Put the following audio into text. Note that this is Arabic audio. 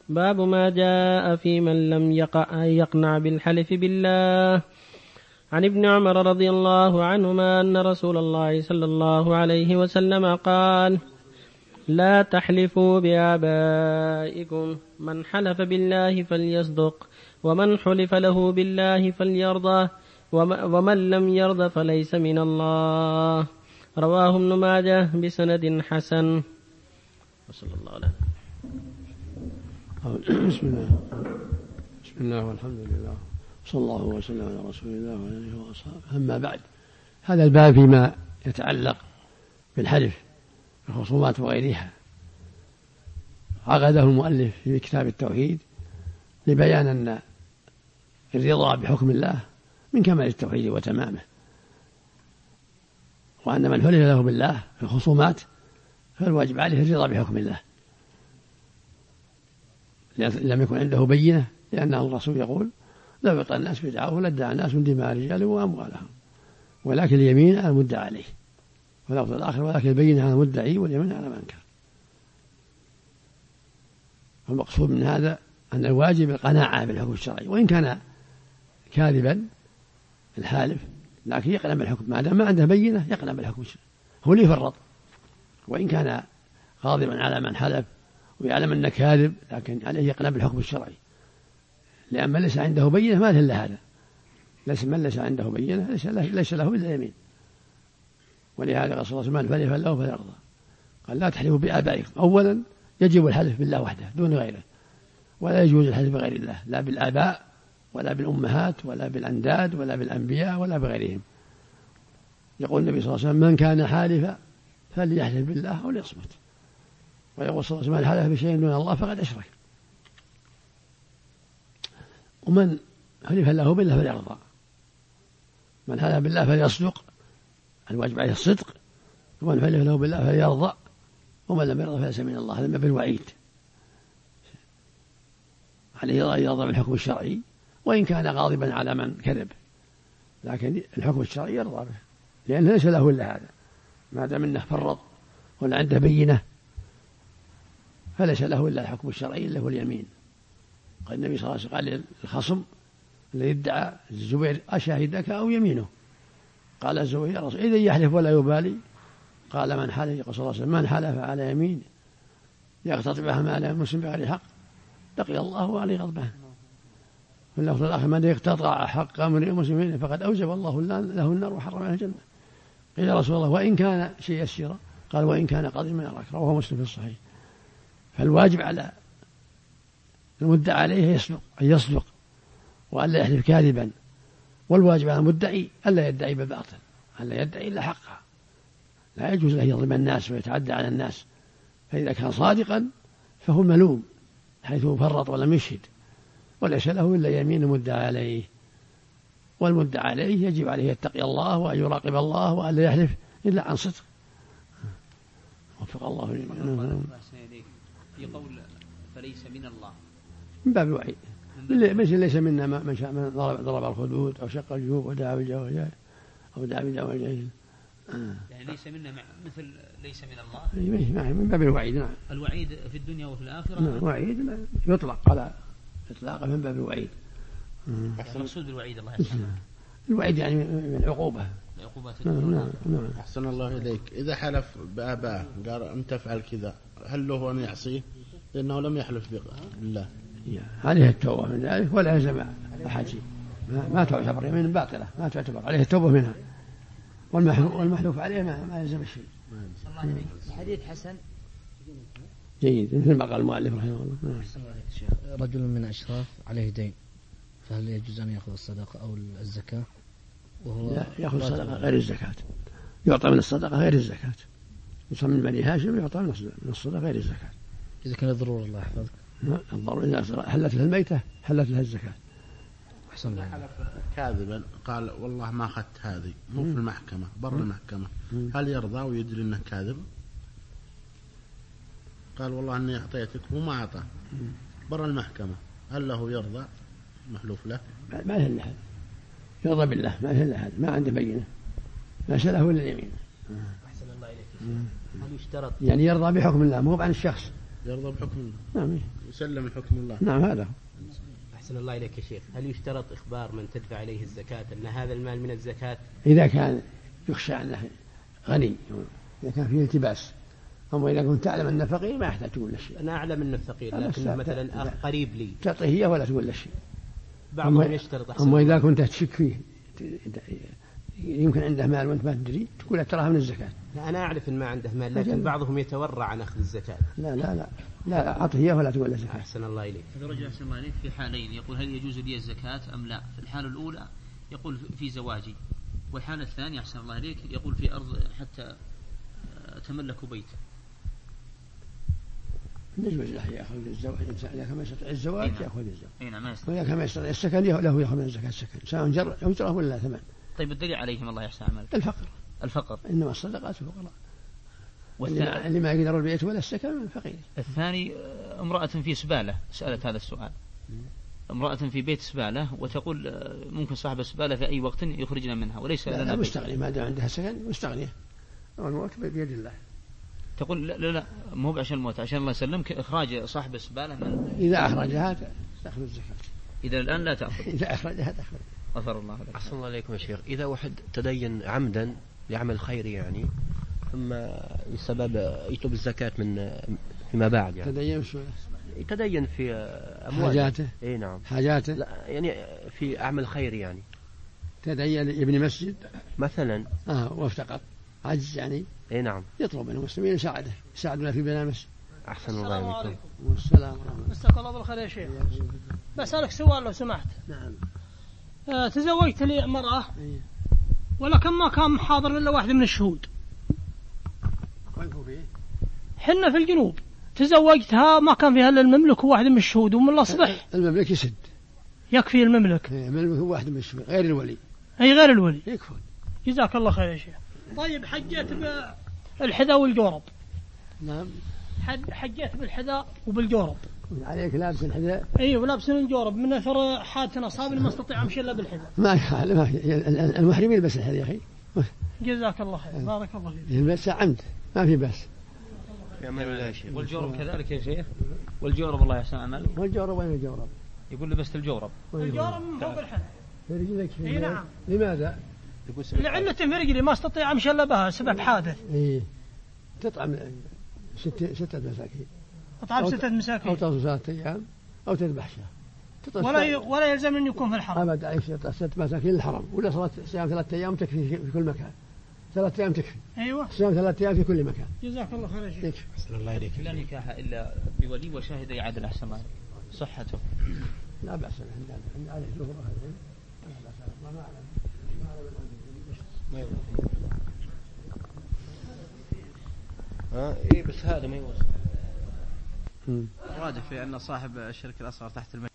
باب ما جاء في من لم يقنع بالحلف بالله. عن ابن عمر رضي الله عنهما أن رسول الله صلى الله عليه وسلم قال: لا تحلفوا بآبائكم، من حلف بالله فليصدق، ومن حلف له بالله فليرضى، ومن لم يرض فليس من الله. رواه ابن ماجه بسند حسن. وصلى الله عليه وسلم. بسم الله والحمد لله، صلى الله وسلم على رسول الله وعلى اله واصحابه. اما بعد، هذا الباب فيما يتعلق بالحلف الخصومات وغيرها عقده المؤلف في كتاب التوحيد لبيان أن الرضا بحكم الله من كمال التوحيد وتمامه، وأن من حلف له بالله في الخصومات فالواجب عليه الرضا بحكم الله لم يكن عنده بينة، لأن الرسول يقول: لو يعطى الناس بدعوه لادعى الناس من دماء رجالهم وأموالهم، ولكن اليمين على المدعى عليه، واللفظ الآخر: ولكن البينة على المدعي واليمين على من أنكر. فالمقصود من هذا أن الواجب القناعة بالحكم الشرعي، وإن كان كاذبا الحالف لكن يقنع بالحكم، ما دام ما عنده بينة يقنع بالحكم الشرعي، هو اللي يفرط. وإن كان غاضبا على من حلف ويعلم أنه كاذب لكن عليه يقنع بالحكم الشرعي، لأن من ليس عنده بينة ما له إلا هذا، من ليس عنده بينة ليس له إلا يمين. ولهذا قال صلى الله عليه وسلم: من حلف له فليرضى. قال: لا تحلفوا بآبائكم. أولا يجب الحلف بالله وحده دون غيره، ولا يجوز الحلف بغير الله، لا بالآباء ولا بالأمهات ولا بالأنداد ولا بالأنبياء ولا بغيرهم. يقول النبي صلى الله عليه وسلم: من كان حالفا فليحلف بالله أو ليصمت. ويقول صلى الله عليه وسلم: من حلف بشيء دون الله فقد أشرك. ومن حلف له بالله فليرضى. من حلف بالله فليصدق، الواجب عليه الصدق. ومن حلف له بالله فليرضى، ومن لم يرضى فليس من الله. هذا بالوعيد، عليه يرضى بالحكم الشرعي وإن كان غاضبا على من كذب، لكن الحكم الشرعي يرضى به، لأنه ليس له إلا هذا. ما دام أنه فرط ولا عنده بينة فليس له إلا الحكم الشرعي اللي هو اليمين. قال النبي صلى الله عليه وسلم: قال الخصم الذي ادعى الزبير: أشاهدك أو يمينه؟ قال الزبير: يا رسول إذا يحلف ولا يبالي. قال: من حلف، صلى الله عليه وسلم: من حلف على يمين يقتطعها مال المسلم بغير حق لقي الله عليه غضبه. في اللفظ الآخر: من يقتطع حق امرئ مسلم فقد أوجب الله له النار وحرم عليه الجنة. قيل: يا رسول الله وإن كان شيء يسيرا؟ قال: وإن كان قديما يراك. رواه مسلم في الصحيح. فالواجب على المدعى عليه أن يصدق وألا يحلف كاذبا، والواجب على المدعي ألا يدعي بالباطل، ألا يدعي إلا حقا. لا يجوز له يظلم الناس ويتعدى على الناس، فإذا كان صادقا فهو ملوم حيث فرط ولم يشهد، وليس له إلا يمين المدعى عليه. والمدعى عليه يجب عليه يتقي الله وأن يراقب الله وأن لا يحلف إلا عن صدق. وفق الله لمن في قول فليس من الله من باب الوعيد، مثل ليس منا من ضرب الخدود أو شق الجيوب ودعا بالجوال أو دعا بالجوال جاهل. يعني ليس منا مثل ليس من الله من باب الوعيد. نعم. الوعيد في الدنيا وفي الآخرة. نعم. وعيد يطلق على إطلاقه من باب الوعيد. المقصود بالوعيد الله يسلمك الوعيد يعني من عقوبة. نعم. أحسن الله إليك. إذا حلف بآبائه قال أنت تفعل كذا، هل له أن يعصيه لأنه لم يحلف بالله؟ عليه التوبة من ذلك ولا يلزم أحد شيء، ما تعتبر يمين باطلة، ما تعتبر، عليه التوبة منها، والمحلوف عليه ما يلزم الشيء. حديث حسن جيد مثل ما قال المؤلف رحمه الله. رجل من أشراف عليه دين، فهل يجوز أن يأخذ الصدقة أو الزكاة وهو لا يأخذ الصدقة غير الزكاة، يعطى من الصدقة غير الزكاة، يصم من بني هاشم يعطى من الصدقة غير الزكاة. إذا كان الضرورة الله يحفظك. الضرورة إذا حلت له الميتة حلت لها الزكاة. أحسن حلف كاذبا قال والله ما أخذت هذه، مو في المحكمة برا المحكمة، هل يرضى ويدري أنه كاذب؟ قال والله أني أعطيتك وما أعطى برا المحكمة، هل له يرضى محلوف له؟ ما له إلا هذا، يرضى بالله، ما له إلا هذا، ما عنده بينة، ما شاء له إلا اليمين. أحسن الله إليك. هل يشترط يعني يرضى بحكم الله مو عن الشخص، يرضى بحكم الله. نعم. يسلم الحكم الله. نعم هذا. أحسن الله إليك يا شيخ، هل يشترط إخبار من تدفع عليه الزكاة أن هذا المال من الزكاة؟ إذا كان يخشى أنه غني، إذا كان فيه التباس. أما إذا كنت تعلم أنه فقير ما يحتاج تقول له شيء. أنا أعلم أنه فقير لكنه مثلا أخ قريب لي تعطيه إياه ولا تقول له شيء. بعضهم يشترط. أحسن أما إذا كنت تشك فيه يمكن عنده مال وأنت ما تدري تقول تراها من الزكاة. لا أنا أعرف إن ما عنده مال، لكن بعضهم يتورع عن أخذ الزكاة. لا لا لا لا أعطه إياه ولا تقول له زكاة. أحسن الله إليك. هذا الرجل أحسن الله إليك في حالين، يقول هل يجوز لي الزكاة أم لا؟ في الحالة الأولى يقول في زواجي، والحالة الثانية أحسن الله إليك يقول في أرض حتى أتملك بيت. يجوز له يأخذ الزواج، إذا كان ما يستطيع الزواج يأخذ الزواج، وإذا كان ما يستطيع السكن له يأخذ من الزكاة السكن سواء أجرة ولا ثمن. طيب الدليل عليهم الله يحسن عملك؟ الفقر. إنما الصدقات الفقراء، اللي ما يقدر البيت ولا السكن الفقير. الثاني امرأة في سبالة سألت هذا السؤال، امرأة في بيت سبالة وتقول ممكن صاحب السبالة في أي وقت يخرجنا منها وليس لنا مستغني، ما دام عندها سكن مستغنية، والموت بيد الله. تقول لا مو عشان الموت، عشان الله يسلمك إخراج صاحب السبالة من إذا أخرجها تأخذ الزكاة، إذا الآن لا تأخذ. إذا أخرجها تأخذ. غفر الله لك. أحسن الله عليكم يا شيخ، إذا واحد تدين عمدا لعمل خيري يعني، ثم السبب يطلب الزكاة من فيما بعد يعني. تدين شو؟ يتدين في أموال حاجاته. إيه نعم. حاجاته. لا يعني في أعمال خيري يعني. تدين يبني مسجد مثلا. وافتقر عجز يعني. إيه نعم. يطلب من المسلمين يساعدنا في بناء مسجد. أحسن الله عليكم. والسلام ورحمة الله. مساك الله بالخير يا شيخ. بسألك سؤال لو سمحت. نعم. تزوجت لي امرأة ولكن ما كان حاضر إلا واحد من الشهود. حنا في الجنوب، تزوجتها ما كان فيها إلا المملك وواحد من الشهود، ومن الأصبح المملك يسد، يكفي المملك. المملك هو واحد من الشهود غير الولي. أي غير الولي يكفي. جزاك الله خير يا شيخ. طيب حجيت بالحذاء والجورب. نعم. حجيت بالحذاء وبالجورب. عليك لابس الحذاء. ايوه ولابس الجورب، من اثر حادث اصابني ما استطيع امشي الا بالحذاء. ما المحرم يلبس الحذاء يا اخي. جزاك الله خير. بارك الله فيك. يلبس عمد ما في بس. والجورب كذلك يا شيخ. والجورب الله يحسن عملك. والجورب وين الجورب؟ يقول لبست الجورب. الجورب من فوق الحذاء. في رجلك. اي نعم. لماذا؟ لعلة في رجلي ما استطيع امشي الا بها سبب حادث. اي تطعم 6 مساكين. أطعم 6 مساكين. أو تصوم 3 أيام أو تذبح شاة. ولا يلزم أن يكون في الحرم. أبدا عليك 6 مساكين للحرم، ولا صيام 3 أيام تكفي في كل مكان. 3 أيام تكفي. أيوة. صيام 3 أيام في كل مكان. جزاك الله خير يا شيخ. أحسن الله إليك. لا نكاح إلا بولي وشاهدي عدل أحسن الله صحته. لا بأس عند عليه ظهور أهل العلم. ما أعلم. إيه بس هذا ما يوصل. راجع في أن صاحب الشركة الأصغر تحت